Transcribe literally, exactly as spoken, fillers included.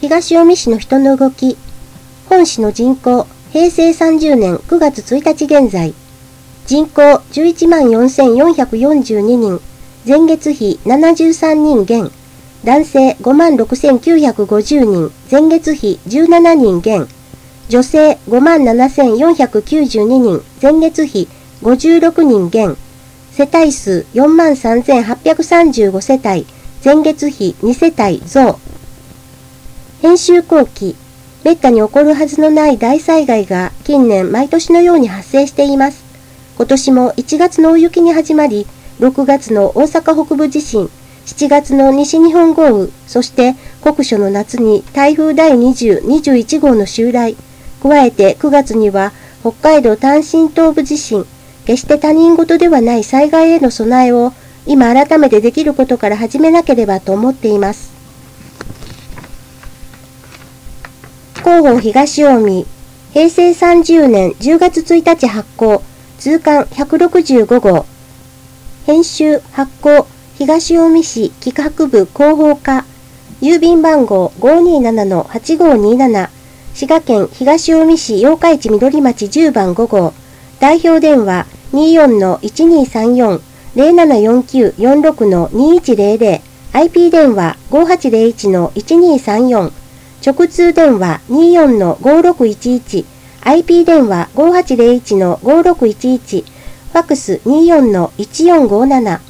東近江市の人の動き。本市の人口、へいせいさんじゅうねんくがつついたち現在。人口じゅういちまんよんせんよんひゃくよんじゅうににん。前月比ななじゅうさんにん減。男性ごまんろくせんきゅうひゃくごじゅうにん。前月比じゅうななにん減。女性ごまんななせんよんひゃくきゅうじゅうににん。前月比ごじゅうろくにん減。世帯数よんまんさんぜんはっぴゃくさんじゅうご世帯。前月比に世帯増。編集後期。めったに起こるはずのない大災害が近年毎年のように発生しています。今年もいちがつの大雪に始まり、ろくがつの大阪北部地震、しちがつの西日本豪雨、そして酷暑の夏に台風だいにじゅう、にじゅういち号の襲来、加えてくがつには北海道単身東部地震、決して他人事ではない災害への備えを今改めてできることから始めなければと思っています。広報東近江、へいせいさんじゅうねんじゅうがつついたち発行、通刊ひゃくろくじゅうご号。編集発行、東近江市企画部広報課、郵便番号 ごーにーななのはちごーにーなな、滋賀県東近江市八日市緑町じゅうばんご号、代表電話 にーよんのいちにーさんよん、ゼロななよんきゅうよんろくのにーいちゼロゼロ、アイピー 電話 ごーはちゼロいちのいちにーさんよん、直通電話 にーよんのごーろくいちいち、アイピー 電話 ごーはちゼロいちのごーろくいちいち、ファックス にーよんのいちよんごーなな。